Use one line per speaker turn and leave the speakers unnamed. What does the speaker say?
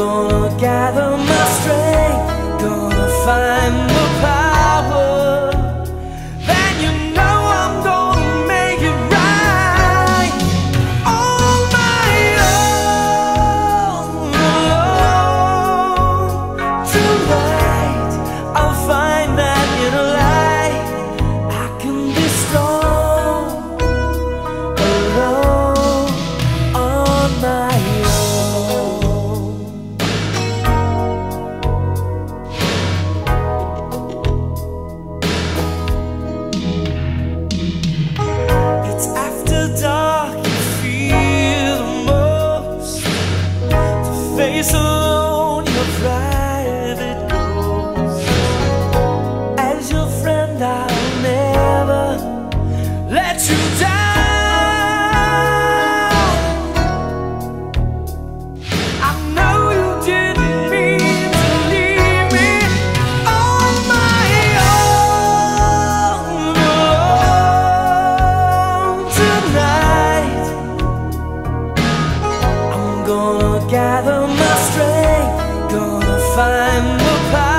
gonna gather my strength, gonna find the power. Then you know I'm gonna make it right. On my own, alone. Tonight I'll find that inner light. I can be strong alone on my own. It's after dark, you feel the most. To face alone your private ghost. As your friend I'll never let you down. I know you didn't mean to leave me on my own alone. Tonight I'm gonna gather my strength, gonna find the power.